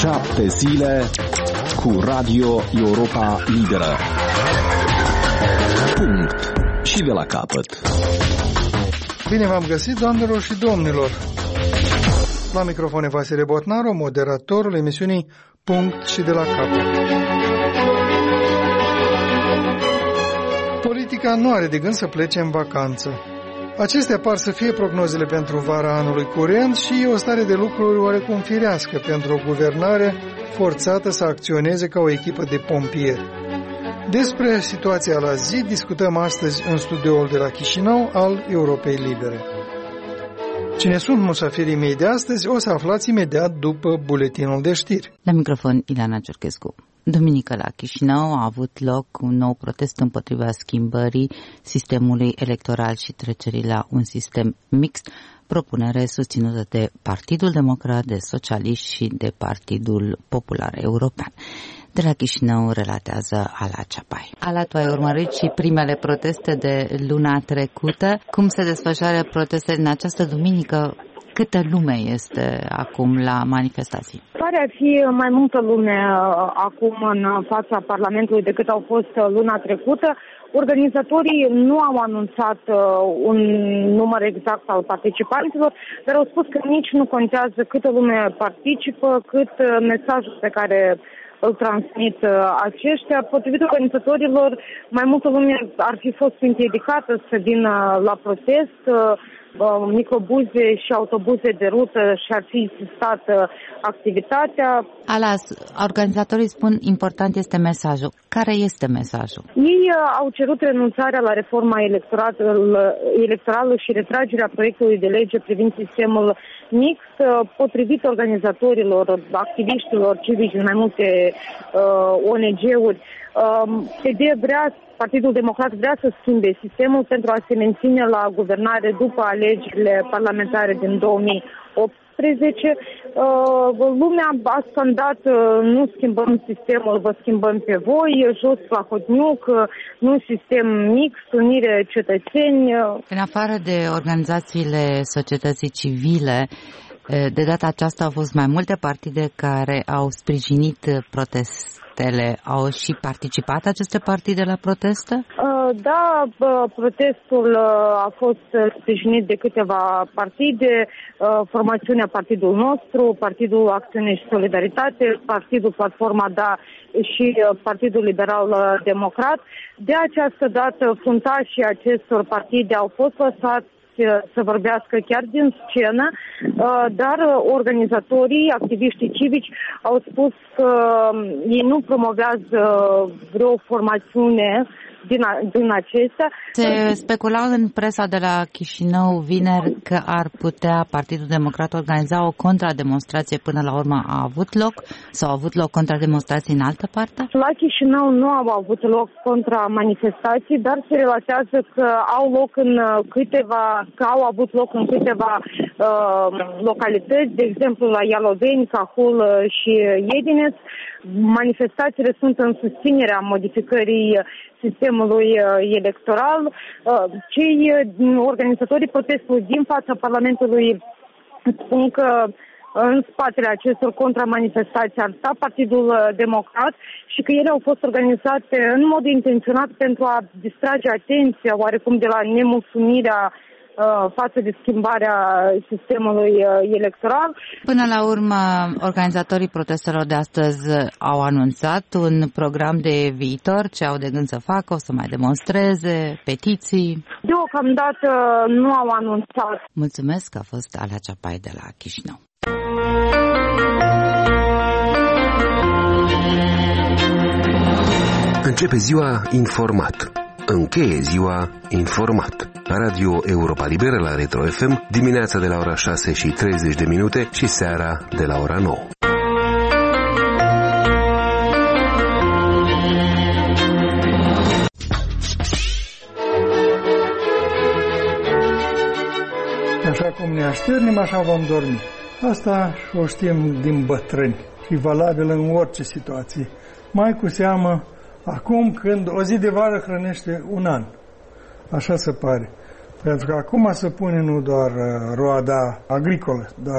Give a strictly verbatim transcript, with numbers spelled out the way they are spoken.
Șapte zile cu Radio Europa Liberă. Punct. Și de la capăt. Bine v-am găsit, doamnelor și domnilor. La microfon e Vasile Botnaru, moderatorul emisiunii Punct și de la capăt. Politica nu are de gând să plece în vacanță. Acestea par să fie prognozele pentru vara anului curent și e o stare de lucruri oarecum firească pentru o guvernare forțată să acționeze ca o echipă de pompieri. Despre situația la zi discutăm astăzi în studioul de la Chișinău al Europei Libere. Cine sunt musafirii mei de astăzi o să aflați imediat după buletinul de știri. La microfon Ileana Ciorchescu. Duminică la Chișinău a avut loc un nou protest împotriva schimbării sistemului electoral și trecerii la un sistem mixt, propunere susținută de Partidul Democrat, de Socialiști și de Partidul Popular European. De la Chișinău relatează Ala Ceapai. Ala, tu ai urmărit și primele proteste de luna trecută. Cum se desfășoară protestele în această duminică? Câtă lume este acum la manifestații? Pare a fi mai multă lume acum în fața Parlamentului decât au fost luna trecută. Organizatorii nu au anunțat un număr exact al participanților, dar au spus că nici nu contează câtă lume participă, cât mesajul pe care îl transmit aceștia. Potrivit organizatorilor, mai multă lume ar fi fost împiedicată să vină la protest. Microbuze și autobuze de rută și-ar fi insistat activitatea. Alas, organizatorii spun important este mesajul. Care este mesajul? Ei au cerut renunțarea la reforma electorală și retragerea proiectului de lege privind sistemul mixt. Potrivit organizatorilor, activiștilor civici din mai multe uh, O N G-uri, uh, P D vrea Partidul Democrat vrea să schimbe sistemul pentru a se menține la guvernare după alegerile parlamentare din două mii optsprezece. Lumea a scandat: nu schimbăm sistemul, vă schimbăm pe voi, jos la hotniuc, nu sistem mixt, unire cetățeni. În afară de organizațiile societății civile, de data aceasta au fost mai multe partide care au sprijinit protest. Au și participat aceste partide la proteste? Da, protestul a fost sprijinit de câteva partide, formațiunea Partidul Nostru, Partidul Acțiune și Solidaritate, Partidul Platforma Da și Partidul Liberal Democrat. De această dată, fruntașii acestor partide au fost lăsați să vorbească chiar din scenă, dar organizatorii, activiștii civici au spus că ei nu promovează vreo formațiune din, a, din acestea. Se specula în presa de la Chișinău vineri că ar putea Partidul Democrat organiza o contrademonstrație. Până la urmă a avut loc sau au avut loc contrademonstrații în altă parte? La Chișinău nu au avut loc contramanifestații, dar se relatează că au loc în câteva, că au avut loc în câteva uh, localități, de exemplu la Ialoveni, Cahul și Iedinez. Manifestațiile sunt în susținerea modificării sistemului electoral. Cei organizatorii protestului din fața Parlamentului spun că în spatele acestor contramanifestații ar sta Partidul Democrat și că ele au fost organizate în mod intenționat pentru a distrage atenția oarecum de la nemulțumirea față de schimbarea sistemului electoral. Până la urmă, organizatorii protestelor de astăzi au anunțat un program de viitor, ce au de gând să facă, o să mai demonstreze, petiții. Deocamdată nu au anunțat. Mulțumesc, a fost Ala Ceapai de la Chișinău. Începe ziua informat. Încheie ziua informat. Radio Europa Liberă la Retro F M, dimineața de la ora șase și treizeci de minute și seara de la ora nouă. Așa cum ne așternim, așa vom dormi. Asta o știm din bătrâni și valabil în orice situație. Mai cu seamă acum când o zi de vară hrănește un an. Așa se pare. Pentru că acum se pune nu doar roada agricolă, dar